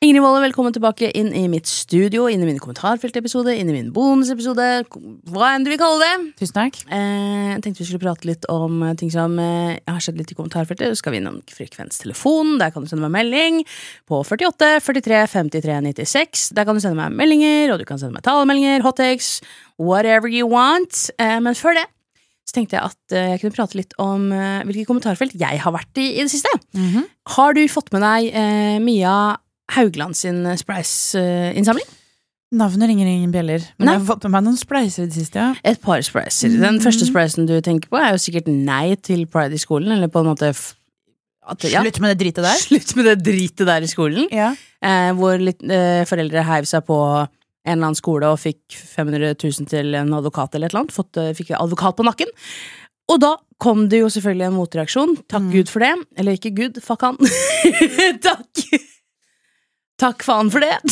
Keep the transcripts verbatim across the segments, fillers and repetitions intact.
Ingrid Wolle, velkommen tilbake inn i mitt studio, inn i min kommentarfeltepisode, inn i min bonusepisode, hva enn du vil kalle det. Tusen takk. Eh, jeg tenkte vi skulle prate litt om ting som eh, jeg har sett litt i kommentarfeltet. Så skal vi innom frekvenstelefonen, der kan du sende meg melding på førtiåtte førtitre femtitre nittiseks. Der kan du sende meg meldinger, og du kan sende meg talemeldinger, hottakes, whatever you want. Eh, men før det så tenkte jeg at uh, jeg kunne prate litt om uh, hvilke kommentarfelt jeg har vært i i det siste. Mm-hmm. Har du fått med deg uh, Mia Haugland sin Splice-innsamling? Uh, Navnet ringer ingen bjeller, men Nei. jeg har fått med meg noen splicer i det siste, ja. Et par Splicer. Mm-hmm. Den første Splicen du tenker på er jo sikkert nei til Pride i skolen, eller på en måte f- at, ja. Slutt med det dritet der. Slutt med det dritet der i skolen. Ja. Uh, hvor litt, uh, foreldre heiv seg på en eller annen skole og fikk fem hundre tusen til en advokat eller et eller annet, fått, fikk advokat på nakken. Og da kom det jo selvfølgelig en motreaksjon. Takk mm. Gud for det. Eller ikke Gud, fuck han. Takk. Takk faen for det.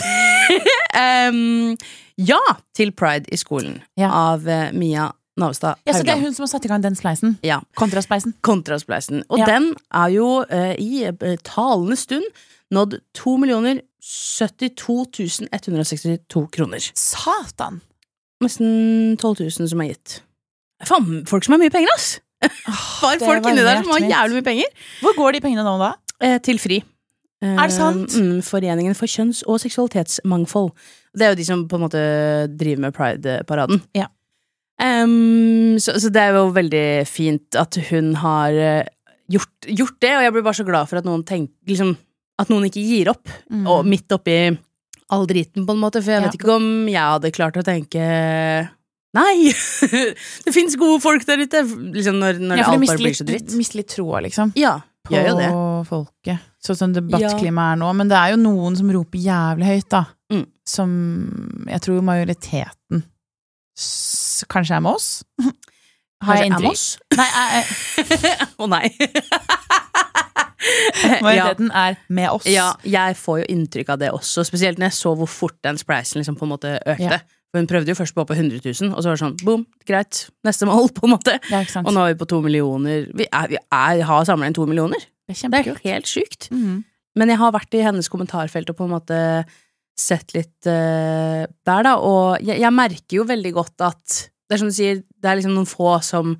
um, ja, til Pride i skolen ja. Av uh, Mia Navstad Haugland. Ja, så det er hun som har satt i gang den spleisen? Ja. Kontraspleisen? Kontraspleisen. Og ja. Den er jo uh, i uh, talende stund nådd to millioner syttito tusen ett hundre sekstito kroner. Satan! Nesten tolv tusen som er gitt. Faen, folk som har mye penger, ass! Bare folk inni der som har jævlig mye penger. Hvor går de pengene nå da? Eh, til FRI. Eh, er det sant? Mm, Foreningen for kjønns- og seksualitetsmangfold. Det er jo de som på en måte driver med Pride-paraden. Ja. Um, så, så det er jo veldig fint at hun har gjort, gjort det, og jeg blir bare så glad for at noen tenker, liksom at noen ikke gir opp, mm. og midt oppi all driten på en måte, for jeg ja. Vet ikke om jeg hadde klart å tenke nei, det finnes gode folk der ute, liksom når, når ja, alt bare blir så dritt. Du mister litt troa, liksom. Ja, på gjør jo det. Folket. Sånn som debattklimaet er nå, men det er jo noen som roper jævlig høyt, da. Mm. Som jeg tror majoriteten s- kanskje er med oss. Har jeg inntrykk? Nei, jeg... Å nei. Majoriteten ja. Er med oss. Ja, jeg får jo inntrykk av det også, spesielt når jeg så hvor fort den spleisen liksom på en måte økte. Ja. For hun prøvde jo først på på hundre tusen, og så var det sånn, boom, greit, neste mål på en måte. Ja, ikke sant. Og nå er vi på to millioner. Vi, er, vi er, har samlet inn to millioner. Det er kjempekult. Det er helt sykt. Mm-hmm. Men jeg har vært i hennes kommentarfelt og på en måte sett litt uh, der da, og jeg, jeg merker jo veldig godt at, det er som du sier, det er liksom noen få som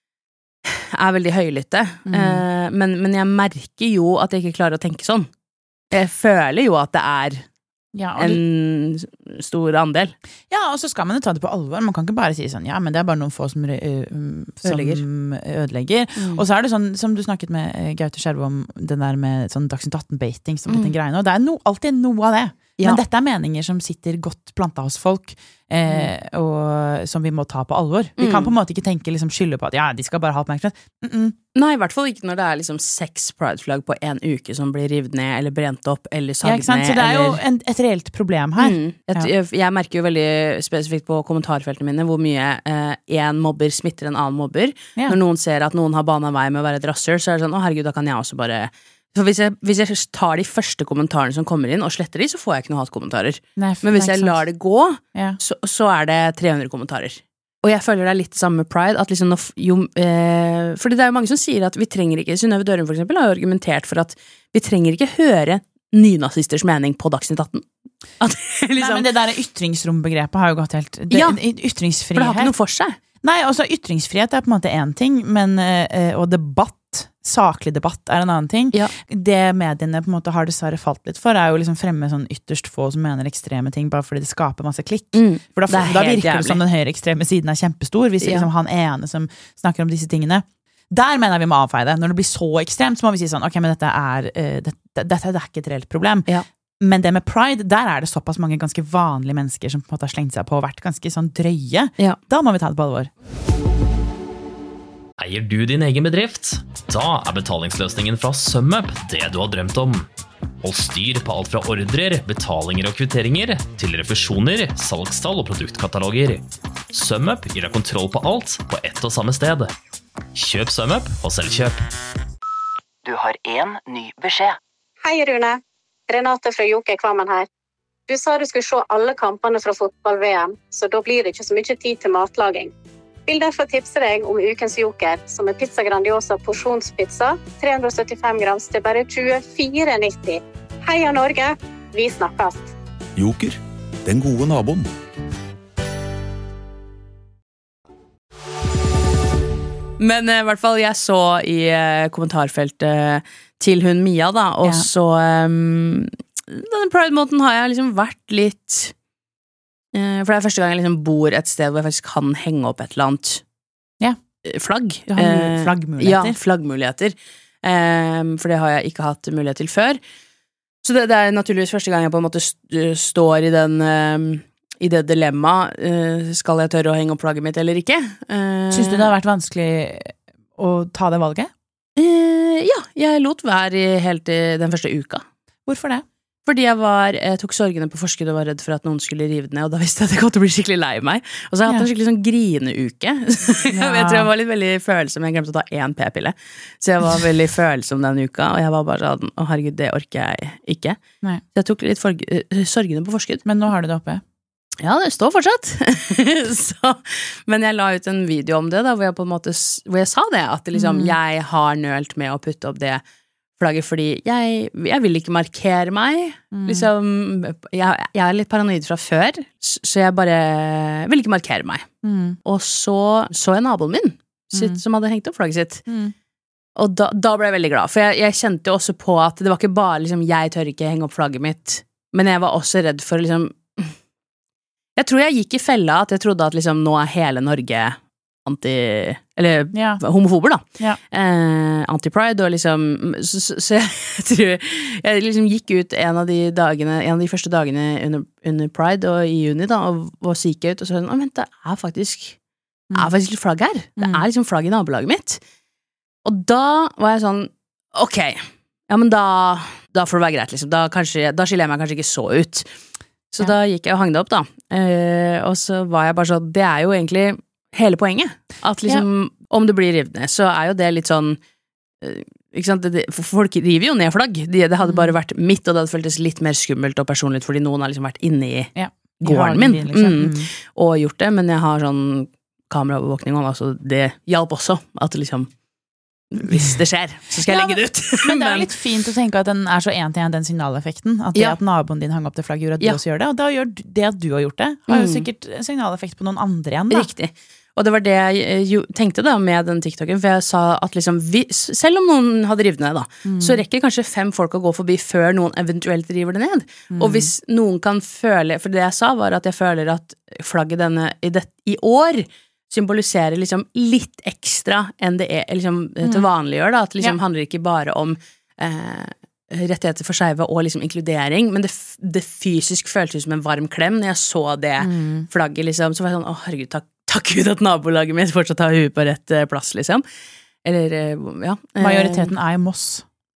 er veldig høylytte, mm. uh, men, men jeg merker jo at jeg ikke klarer å tenke sånn. Jeg føler jo at det er ja, en du... stor andel. Ja, og så skal man jo ta det på alvor. Man kan ikke bare si sånn, ja, men det er bare noen få som, uh, som ødelegger. ødelegger. Mm. Og så er det sånn, som du snakket med Gaute Skjerve om, den der med sånn Dagsnytt atten-baiting som mm. en greie nå. Det er no, alltid noe av det. Ja. Men dette er meninger som sitter godt planta hos folk, eh, mm. og som vi må ta på alvor. Vi mm. kan på en måte ikke tenke liksom skylde på at ja, de skal bare ha oppmerksomhet. Mm-mm. Nei, i hvert fall ikke når det er liksom seks Pride-flagg på en uke som blir rivd ned, eller brent opp, eller sagd ned. Ja, så det er eller... jo en, et reelt problem her. Mm. Et, ja. jeg, jeg merker jo veldig spesifikt på kommentarfeltene mine hvor mye eh, en mobber smitter en annen mobber. Ja. Når noen ser at noen har banet vei med å være et rasser, så er det sånn, å herregud, da kan jeg også bare... For hvis jeg, hvis jeg tar de første kommentarene som kommer inn og sletter de, så får jeg ikke noe hatkommentarer. Nei, men hvis jeg lar det gå, ja. så, så er det tre hundre kommentarer. Og jeg føler det er litt samme med Pride, at liksom, jo, eh, fordi det er jo mange som sier at vi trenger ikke, Synnøve Dørum for eksempel har jo argumentert for at vi trenger ikke høre nynazisters mening på Dagsnytt atten. At, liksom, Nei, men det der ytringsrombegrepet har jo gått helt... Det, ja, ytringsfrihet. for det har ikke noe for seg. Nei, også ytringsfrihet er på en måte en ting, men, eh, og debatt, saklig debatt er en annen ting. Ja. Det mediene på en måte har dessverre falt litt for, er jo liksom fremme sånn ytterst få som mener ekstreme ting, bare fordi det skaper masse klikk. Mm, for da, da virker jævlig. Det som den høyre ekstreme siden er kjempestor, hvis ja. liksom han ene som snakker om disse tingene. Der mener jeg vi må avfeie det. Når det blir så ekstremt, så må vi si sånn, ok, men dette er, uh, dette, dette er ikke et reelt problem. Ja. Men det med Pride, der er det såpass mange ganske vanlige mennesker som på en måte har slengt seg på og vært ganske sånn drøye. Ja. Da må vi ta det på alvor. Eier du din egen bedrift? Da er betalingsløsningen fra SumUp det du har drømt om. Hold styr på alt fra ordrer, betalinger og kvitteringer, til refusjoner, salgstall og produktkataloger. SumUp gir deg kontroll på alt på ett og samme sted. Kjøp SumUp og selvkjøp. Du har en ny beskjed. Hei Rune, Renate fra Joker Kvammen her. Du sa du skulle se alle kampene fra fotball-V M, så da blir det ikke så mye tid til matlaging. Vil derfor tipse deg om ukens Joker, som er pizza grandiosa porsjonspizza, tre hundre og syttifem grams til bare tjuefire nitti. Heia Norge! Vi snakkes. Joker, den gode naboen. Men i hvert fall, jeg så i uh, kommentarfeltet til hun Mia, da, og ja. så um, denne Pride-måten har jeg liksom vært litt uh, for det er første gang jeg liksom bor et sted hvor jeg faktisk kan henge opp et eller annet ja. flagg. Du har uh, flaggmuligheter. Ja, flaggmuligheter. Um, for det har jeg ikke hatt mulighet til før. Så det, det er naturligvis første gang jeg på en måte st- står i den um, i det dilemmaet, uh, skal jeg tørre å henge opp flagget mitt eller ikke? Uh, Synes du det har vært vanskelig å ta det valget? Uh, ja, jeg lot være helt i den første uka. Hvorfor det? Fordi jeg var, jeg tok sorgene på forskudd og var redd for at noen skulle rive den ned, og da visste jeg at jeg kom til å bli skikkelig lei meg. Og så har jeg hatt ja. en skikkelig sånn grineuke. jeg ja. vet, jeg var litt veldig følsom, jeg glemte å ta én p-pille. Så jeg var veldig følsom den uka, og jeg var bare sånn, å herregud, det orker jeg ikke. Nei. Så jeg tok litt for, sorgene på forskudd. Men nå har du det oppe? Ja, det står fortsatt. så, men jeg la ut en video om det da, hvor jeg på en måte, hvor jeg sa det, at det, liksom, mm. jeg har nølt med å putte opp det flagget, fordi jeg, jeg vil ikke markere meg, mm. liksom, jeg, jeg er litt paranoid fra før, så jeg bare vil ikke markere meg. Mm. Og så så jeg naboen min, sitt, mm. som hadde hengt opp flagget sitt. Mm. Og da, da ble jeg veldig glad, for jeg, jeg kjente også på at det var ikke bare liksom, jeg tør ikke henge opp flagget mitt, men jeg var også redd for liksom jeg tror jeg gikk i fella at jeg trodde at liksom nå er hele Norge anti, eller ja. homofober da. Ja. Eh, anti-pride og liksom, så, så, så jeg tror jeg liksom gikk ut en av de dagene, en av de første dagene under, under Pride og i juni da, og, og så gikk jeg ut og så sånn, å vent, det er faktisk, det er faktisk litt flagg her. Det er liksom flagg i nabolaget mitt. Og da var jeg sånn, ok, ja, men da, da får det være greit liksom, da, kanskje, da skiller jeg meg kanskje ikke så ut. Så ja. da gikk jeg og hang det opp da, eh, og så var jeg bare sånn, det er jo egentlig hele poenget, at liksom, ja. om det blir revet ned, så er jo det litt sånn, eh, ikke sant, det, det, for folk river jo ned flagg, det, det hadde bare vært mitt, og det hadde føltes litt mer skummelt og personlig, fordi noen har liksom vært inne i ja. gården min, din, liksom. mm, og gjort det, men jeg har sånn kameraovervåkning, og altså, det hjalp også, at liksom, hvis det skjer, så skal jeg ja, legge det ut. Men det er litt fint å tenke at den er så en til en den signaleffekten, at det ja. at naboen din hang opp det flagget gjør at du ja. også gjør det, og da gjør det at du har gjort det, har jo mm. sikkert signaleffekt på noen andre igjen da. Riktig. Og det var det jeg jo, tenkte da med den TikToken, for jeg sa at liksom, vi, selv om noen hadde rivet ned da, mm. så rekker kanskje fem folk å gå forbi før noen eventuelt river det ned. Mm. Og hvis noen kan føle, for det jeg sa var at jeg føler at flagget denne i, det, i år symboliserer liksom litt ekstra enn det er liksom, til vanlig gjør da, at det liksom ja. handler ikke bare om eh, rettigheter for skeive og liksom inkludering, men det, det fysisk føltes som en varm klem når jeg så det mm. flagget liksom, så var jeg sånn, å herregud, takk, takk Gud at nabolaget mitt fortsatt har huet på rett eh, plass liksom, eller ja. Majoriteten er i Moss.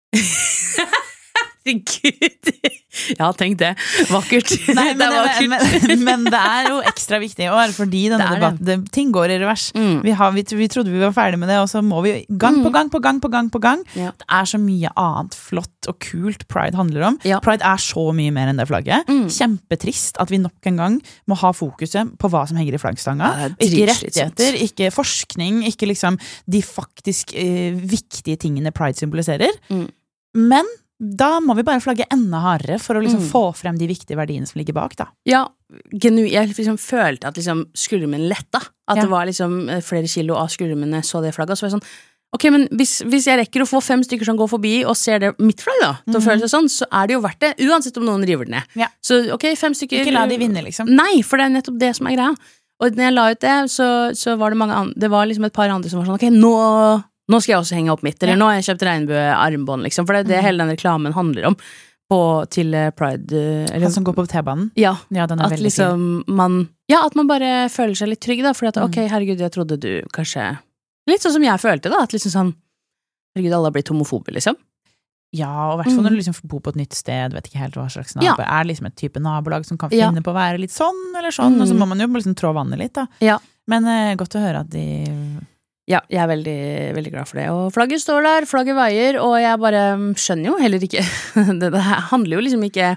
Gud. Ja, tenk det. Vakkert. Nei, men, det er vakkert. Men, men, men det er jo ekstra viktig i år, fordi denne debatten, det, ting går i revers. Mm. Vi, har, vi, vi trodde vi var ferdig med det, og så må vi gang på gang på gang på gang på gang. Ja. Det er så mye annet flott og kult Pride handler om. Ja. Pride er så mye mer enn det flagget. Mm. Kjempetrist at vi nok en gang må ha fokuset på hva som henger i flaggstanga. Ja, ikke rettigheter, ikke forskning, ikke liksom de faktisk eh, viktige tingene Pride symboliserer. Mm. Men da må vi bare flagge enda hardere for å liksom mm. få frem de viktige verdiene som ligger bak da. Ja, genu, jeg liksom følte at liksom skulderen min letta. At ja. det var liksom flere kilo av skulderen min så det flagget. Så var jeg sånn, ok, men hvis, hvis jeg rekker å få fem stykker som går forbi og ser det mitt flagg da, til å føle seg sånn, så er det jo verdt det, uansett om noen river det ned. Ja. Så ok, fem stykker. Ikke la de vinne liksom. Nei, for det er nettopp det som er greia. Og når jeg la ut det, så, så var det mange andre, det var liksom et par andre som var sånn, ok, nå... Nå skal jeg også henge opp mitt, eller ja. nå har jeg kjøpt regnbue-armbånd, liksom, for det er det mm. hele den reklamen handler om på, til Pride. Eller, Han som går på T-banen? Ja, ja den er at veldig liksom man, ja, at man bare føler seg litt trygg da, fordi at, mm. ok, herregud, jeg trodde du kanskje, litt sånn som jeg følte da, at liksom sånn, herregud, alle har blitt homofobe, liksom. Ja, og i hvert fall når du liksom bor på et nytt sted, vet ikke helt hva slags naboer, ja. er det liksom et type nabolag som kan finne ja. på å være litt sånn, eller sånn, mm. og så må man jo liksom trå vannet litt da. Ja. Men eh, godt å høre at de... Ja, jeg er veldig, veldig glad for det. Og flagget står der, flagget veier, og jeg bare skjønner jo heller ikke det, det handler jo liksom ikke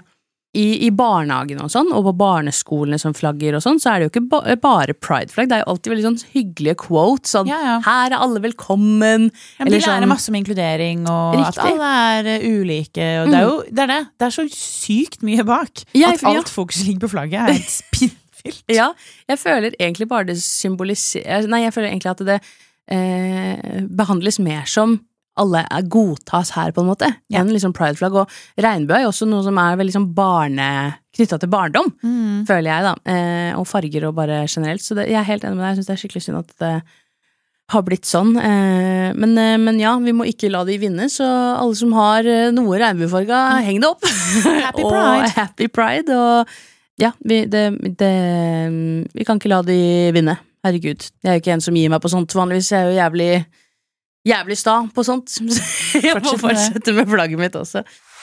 I, I barnehagen og sånn, og på barneskolene som flagger og sånn, så er det jo ikke ba bare pride-flagg, det er jo alltid veldig sånn hyggelige quotes, sånn, ja, ja. her er alle velkommen. Ja, de lærer sånn, masse om inkludering, og riktig. At alle er uh, ulike, og mm. det er jo det er, det. Det er så sykt mye bak, ja, at alt ja. fokus ligger på flagget er et spinnfylt. Ja, jeg føler egentlig bare det symboliserer, nei, jeg føler egentlig at det eh, behandles mer som alle er godtas her på en måte, ja. En liksom pride-flagg, og regnbue er jo også noe som er veldig sånn barne, knyttet til barndom, mm. føler jeg da, eh, og farger og bare generelt, så det, jeg er helt enig med deg, jeg synes det er skikkelig synd at det har blitt sånn, eh, men, eh, men ja, vi må ikke la de vinne, så alle som har eh, noe regnbuefarga, heng det opp! Happy Pride! Og happy Pride, og ja, vi, det, det, vi kan ikke la de vinne, herregud, jeg er jo ikke en som gir meg på sånt, vanligvis jeg er jo jævlig Jævlig sta på sånt. Jeg må fortsette med flagget mitt også.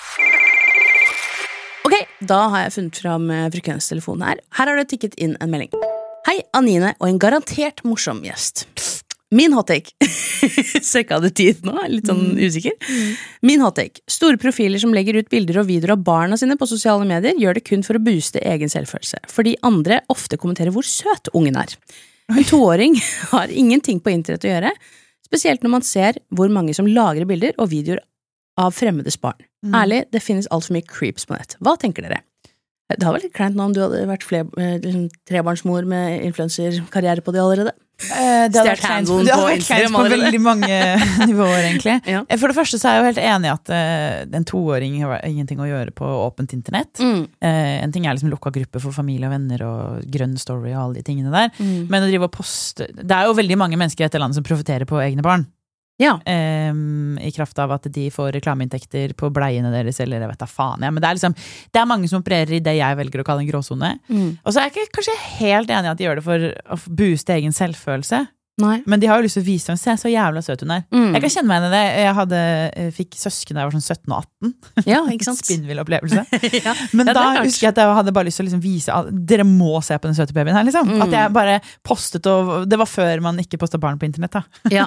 Ok, da har jeg funnet fram frekvenstelefonen her. Her har det tikket inn en melding. Hei, Anine og en garantert morsom gjest. Min hottake. Så jeg ikke hadde tid nå, litt sånn usikker. Min hottake. Store profiler som legger ut bilder og videoer av barna sine på sosiale medier gjør det kun for å booste egen selvfølelse. Fordi andre ofte kommenterer hvor søt ungen er. En toåring har ingenting på internett å gjøre, spesielt når man ser hvor mange som lagrer bilder og videoer av fremmedes barn. Mm. Ærlig, det finnes alt for mye creeps på nett. Hva tenker dere? Det hadde vært litt kleint nå om du hadde vært fler, liksom, trebarnsmor med influencer-karriere på det allerede. Eh, det hadde vært kleint på, på, på veldig mange nivåer, egentlig. Ja. For det første så er jeg jo helt enig i at uh, en toåring har ingenting å gjøre på åpent internett. Mm. Uh, en ting er liksom lukka gruppe for familie og venner og grønn story og alle de tingene der. Mm. Men å drive og poste... Det er jo veldig mange mennesker i dette landet som profiterer på egne barn. Ja. Um, I kraft av at de får reklameinntekter på bleiene deres, eller jeg vet da faen, ja. Men det er liksom, det er mange som opererer i det jeg velger å kalle en gråzone. Mm. Og så er jeg ikke kanskje helt enig i at de gjør det for å booste egen selvfølelse. Nei. Men de har jo lyst til å vise dem, se så jævla søt hun er. Mm. Jeg kan kjenne meg igjen i det. Jeg hadde, fikk søsken da jeg var sånn sytten og atten. Ja, ikke sant? Spinnvill opplevelse. Ja. Men ja, da husker jeg at jeg hadde bare lyst til å liksom vise at dere må se på den søte babyen her, liksom. Mm. At jeg bare postet, og det var før man ikke postet barn på internett, da. Ja.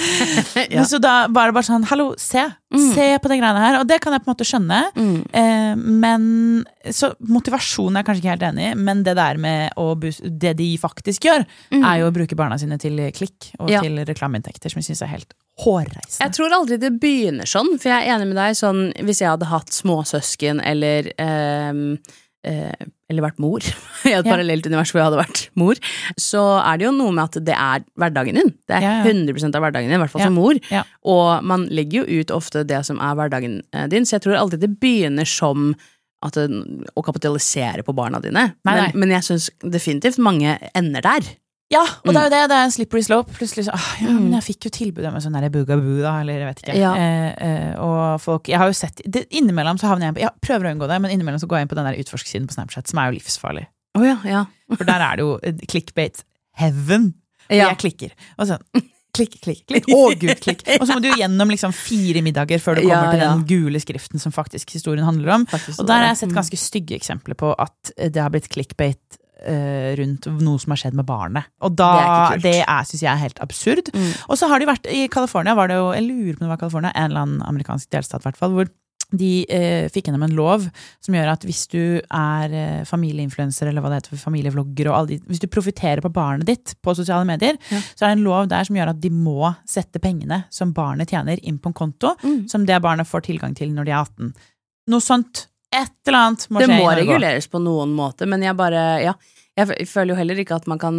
Ja. Så da var det bare sånn, hallo, se. Mm. Se på de greiene her. Og det kan jeg på en måte skjønne. Mm. Eh, men så motivasjonen er jeg kanskje ikke helt enig i, men det der med å booste, det de faktisk gjør, mm. er jo å bruke barna sine til klikk og ja. Til reklameinntekter, som jeg synes er helt hårreisende. Jeg tror aldri det begynner sånn, for jeg er enig med deg, sånn, hvis jeg hadde hatt småsøsken, eller eh, eh, eller vært mor, i et ja. Parallelt univers hvor jeg hadde vært mor, så er det jo noe med at det er hverdagen din. Det er ja, ja. hundre prosent av hverdagen din, i hvert fall ja. Som mor. Ja. Og man legger jo ut ofte det som er hverdagen din, så jeg tror aldri det begynner som at det, å kapitalisere på barna dine. Nei, nei. Men, men jeg synes definitivt mange ender der. Ja, og det er jo det, det er en slippery slope. Plutselig så, ah, ja, men jeg fikk jo tilbud med sånn der bugaboo da, eller jeg vet ikke. Ja. Eh, eh, og folk, jeg har jo sett, det, innimellom så havner jeg på, jeg prøver å unngå det, men innimellom så går jeg inn på den der utforsksiden på Snapchat, som er jo livsfarlig. Oh, ja, ja. For der er det jo clickbait heaven. Ja. Jeg klikker. Og sånn, klikk, klikk, klikk. Å, gud, klikk. Og så må du gjennom liksom fire middager før du kommer ja, til den ja. Gule skriften som faktisk historien handler om. Faktisk, og der har jeg sett ganske stygge eksempler på at det har blitt clickbait Uh, rundt noe som har skjedd med barnet. Og da, det, det er, synes jeg er helt absurd. Mm. Og så har de vært, i California var det jo, jeg lurer på om det var California, en eller annen amerikansk delstat i hvert fall, hvor de uh, fikk gjennom en lov som gjør at hvis du er uh, familieinfluencer, eller hva det heter for familievlogger, og alle de, hvis du profiterer på barnet ditt på sosiale medier, ja. Så er det en lov der som gjør at de må sette pengene som barnet tjener inn på en konto, mm. som det barnet får tilgang til når de er atten. Noe sånt et eller annet må skje. Det må reguleres på noen måte, men jeg bare, ja, jeg føler jo heller ikke at man kan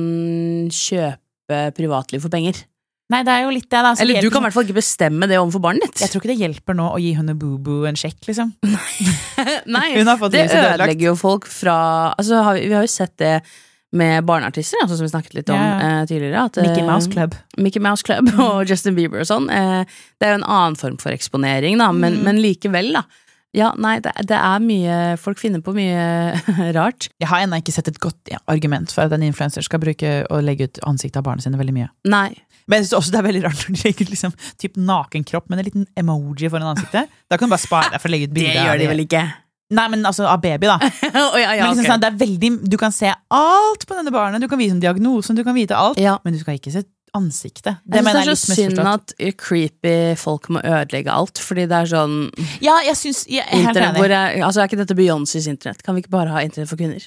kjøpe privatliv for penger. Nei, det er jo litt det da. Eller du kan i hvert fall ikke bestemme det overfor barnet ditt. Jeg tror ikke det hjelper nå å gi henne boo-boo en sjekk, liksom. Nei, det ødelegger jo folk fra, altså vi har jo sett det med barneartister, altså, som vi snakket litt om ja, ja. Eh, tidligere. At, Mickey Mouse Club. Mickey Mouse Club og Justin Bieber og sånn. Eh, det er jo en annen form for eksponering da, men, mm. men likevel da. Ja, nei, det, det er mye, folk finner på mye rart. Jeg har ennå ikke sett et godt ja, argument for at en influencer skal bruke og legge ut ansiktet av barna sine veldig mye. Nei. Men jeg synes også det er veldig rart når de legger ut liksom, typ nakenkropp med en liten emoji foran ansiktet. Da kan du bare spare deg for å legge ut bilder. Det gjør de vel ikke? Nei, men altså av baby da. oh, ja, ja, men liksom, okay. sånn, det er veldig, du kan se alt på denne barnet, du kan vise om diagnosen, du kan vite alt, ja. Men du skal ikke se ansiktet. Det jeg synes mener det jeg er litt så synd misforstått. at creepy folk må ødelegge alt, fordi det er sånn Ja, jeg synes, jeg er helt internett, hvor enig. jeg, altså er ikke dette Beyoncés internett? Kan vi ikke bare ha internett for kvinner?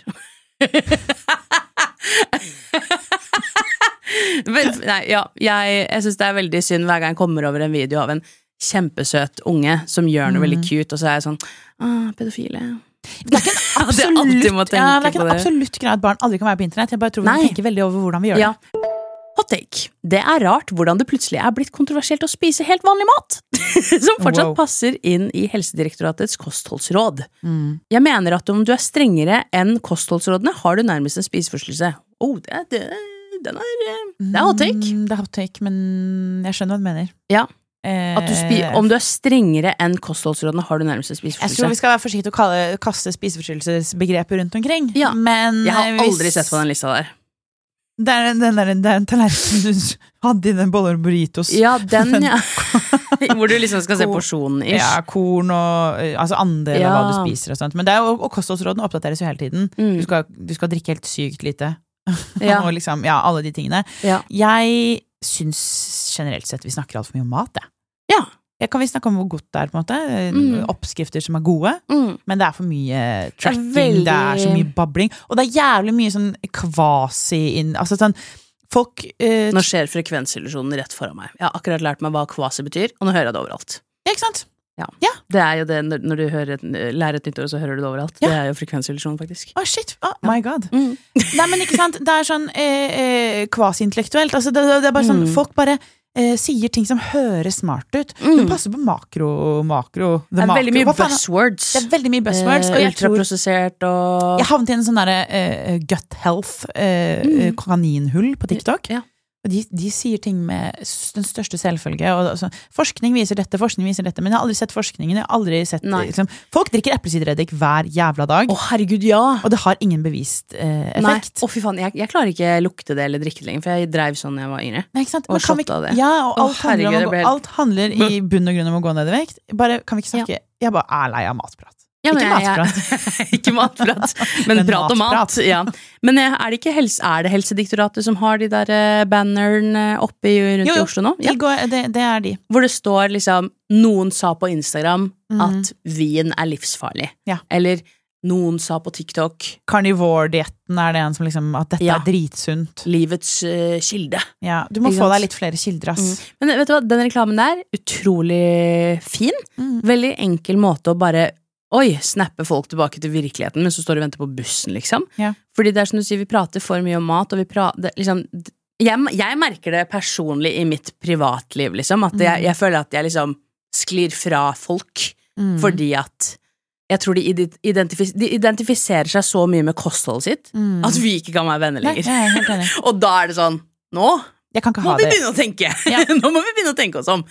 Men, nei, ja, jeg, jeg synes det er veldig synd hver gang jeg kommer over en video av en kjempesøt unge som gjør noe Mm. veldig cute, og så er jeg sånn, ah, pedofile. Det er ikke en At jeg alltid må absolutt, tenke ja, det er ikke på en det. absolutt greie at barn aldri kan være på internett. Jeg bare tror vi Nei. tenker veldig over hvordan vi gjør Ja. Hot take. Det er rart hvordan det plutselig er blitt kontroversielt å spise helt vanlig mat, som fortsatt Wow. passer inn i Helsedirektoratets kostholdsråd. det. Mm. Jeg mener at om du er strengere enn kostholdsrådene, har du nærmest en spiseforstyrrelse. Oh, det er, det, den er, det er hot take. Mm, det er hot take, men jeg skjønner hva du mener. Ja. Eh, At du spi om du er strengere enn kostholdsrådene, har du nærmest en jeg tror spiseforstyrrelse. vi skal være forsiktige til å kalle, kaste spiseforstyrrelsesbegrepet rundt omkring. Ja. Men Jeg har eh, hvis- aldri sett på den lista der. Det er den der, det er en tallerken du hadde i den boller og burritos. Ja, den, ja. Hvor du liksom skal se Korn. porsjonen ish. Ja, korn og eh, altså andel Ja. av hva du spiser og sånt. Men det er jo, og kostholdsrådene oppdateres jo hele tiden. Mm. Du, skal, du skal drikke helt sykt lite. Ja. og liksom, ja, alle de tingene. Ja. Jeg syns generelt sett vi snakker alt for mye om mat, det. Ja. Ja, kan vi snakke om hvor godt det er, på en måte? Mm. Oppskrifter som er gode, Mm. men det er for mye tracking, det er, veldig- så mye babling, og det er jævlig mye sånn kvasi inn, altså sånn, folk eh, Nå skjer frekvensillusjonen rett foran meg. Jeg har akkurat lært meg hva kvasi betyr, og nå hører jeg det overalt. ja, ikke sant? Ja. Det er jo det, når når du hører et, lærer et nytt ord, så hører du det overalt. Ja. Det er jo frekvensillusjon, faktisk. Å, shit, oh my god. Mm. Nei, men ikke sant, det er sånn eh, eh, kvasi-intellektuelt, altså det, det er bare sånn, Mm. folk bare eh, sier ting som høres smart ut. Mm. Du passer på makro, makro, Det er makro. veldig mye Hva faen er- buzzwords. Det er veldig mye buzzwords, og Eh, jeg tror Ultraprosessert og jeg havnet i en sånn der eh, gut health eh, Mm. kaninhull på TikTok. Ja. Og de, de sier ting med s- den største selvfølge. Og, altså, forskning viser dette, forskning viser dette, men jeg har aldri sett forskningen. Jeg har aldri sett, Nei. liksom, folk drikker eplesidereddik hver jævla dag, Å, herregud, ja! og det har ingen bevist eh, Nei, effekt. å fy faen, jeg, jeg klarer ikke lukte det eller drikke det lenger, for jeg dreiv sånn da jeg var yngre. Nei, ikke sant? Og Men kan vi shotta ikke- det. Ja, og Å, alt, handler, herregud, om det å ble gå, helt- alt handler i bunn og grunn om å gå ned i vekt. Bare, kan vi ikke snakke Jeg bare er lei av matprat. Ja, men Ikke jeg- jeg- matprat. ikke matprat, men, Men prat om mat. matprat. Ja. Men eh, er det ikke helse, er det Helsedirektoratet som har de der eh, bannerne oppe i, rundt Jo, i jo, Oslo nå? de går, det, det er de. Hvor det står liksom noen sa på Instagram Mhm. at vin er livsfarlig. Ja. Eller noen sa på TikTok Carnivore-dietten er det en som liksom At dette Ja. er dritsunt. livets eh, kilde. Ja, du må Ikke få sant? deg litt flere kilder, ass. Men vet du hva, den reklamen der, utrolig fin. Mm. Veldig enkel måte å bare Oi, snappe folk tilbake til virkeligheten, men så står du og venter på bussen, liksom. Ja. Fordi det er som du sier, vi prater for mye om mat, og vi prater liksom jeg, jeg merker det personlig i mitt privatliv, liksom. At jeg, jeg føler at jeg liksom sklir fra folk. Mm. Fordi at jeg tror de, ide- identifis de identifiserer seg så mye med kostholdet sitt Mm. at vi ikke kan være venner Nei, lenger. jeg er helt enig. Og da er det sånn Nå Jeg kan ikke må ha vi det. begynne å tenke! Ja. Nå må vi begynne å tenke oss om.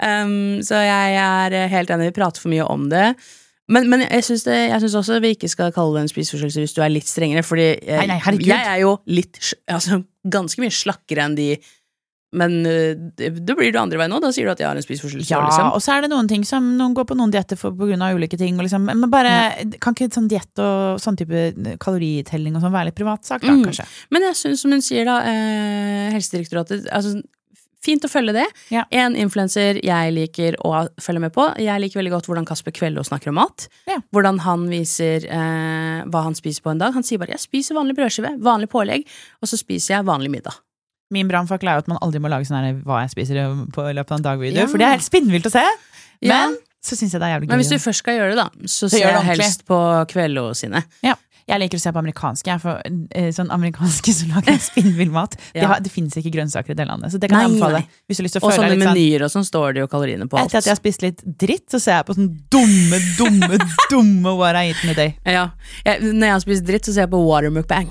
Um, så jeg er helt enig, vi prater for mye om det. Men, men jeg syns også vi ikke skal kalle det en spiseforstyrrelse hvis du er litt strengere, fordi jeg, Nei, nei, herregud. jeg er jo litt sj- altså, ganske mye slakkere enn de. Men uh, det, det blir du andre veien nå, da sier du at jeg har en spiseforstyrrelse. Ja, liksom. og så er det noen ting som Noen går på noen dietter for, på grunn av ulike ting. Og liksom, men bare, kan ikke sånn diett og sånn type kaloritelling og sånn være litt privatsak, da, Mm. kanskje? Men jeg syns, som hun sier, da, eh, Helsedirektoratet altså, fint å følge det. Ja. En influenser jeg liker å følge med på. Jeg liker veldig godt hvordan Kasper Kvello snakker om mat. Ja. Hvordan han viser eh, hva han spiser på en dag. Han sier bare 'jeg spiser vanlig brødskive, vanlig pålegg', og så spiser jeg vanlig middag. Min brannfakkel er jo at man aldri må lage sånn her hva jeg spiser på løpet av en dag-video, Ja. for det er helt spinnvilt å se. Ja. Men så syns jeg det er jævlig gøy. Men hvis du først skal gjøre det, da, så Så ser gjør det jeg ordentlig. helst på Kvello sine. Ja. Jeg liker å se på amerikanske. Jeg for, eh, sånn amerikanske som lager spinnvill mat. Ja. Det, har, det finnes ikke grønnsaker i det landet, så det kan jeg Nei, anbefale. nei. Hvis du har lyst til å Og føle sånne deg litt sånn menyer og sånn står det jo kaloriene på alt. Etter at jeg har spist litt dritt, så ser jeg på sånn dumme, dumme, dumme what I eat in a day. Ja. Jeg, når jeg har spist dritt, så ser jeg på Watermukbang.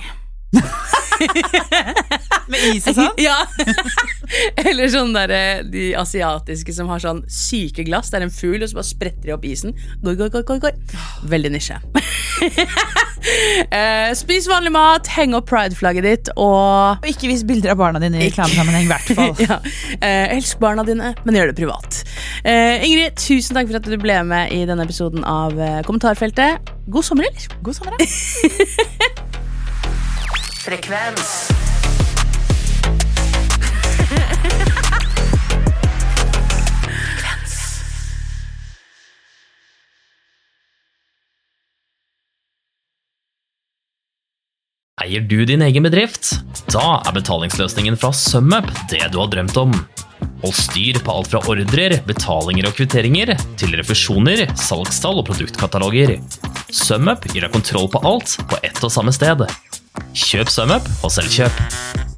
Med is og sånn? Ja. Eller sånn der de asiatiske som har sånn syke glass. Det er en fugl, og så bare spretter de opp isen. Går, går, går, går, går. Veldig nisje. eh, spis vanlig mat, heng opp prideflagget ditt, og Og ikke vis bilder av barna dine i reklamesammenheng, i hvert fall. ja. eh, elsk barna dine, men gjør det privat. Eh, Ingrid, tusen takk for at du ble med i denne episoden av eh, Kommentarfeltet. God sommer, eller? God sommer, da. Frekvens. Eier du din egen bedrift? Da er betalingsløsningen fra SumUp det du har drømt om. Hold styr på alt fra ordrer, betalinger og kvitteringer til refusjoner, salgstall og produktkataloger. SumUp gir deg kontroll på alt på ett og samme sted. Kjøp SumUp og selv kjøp.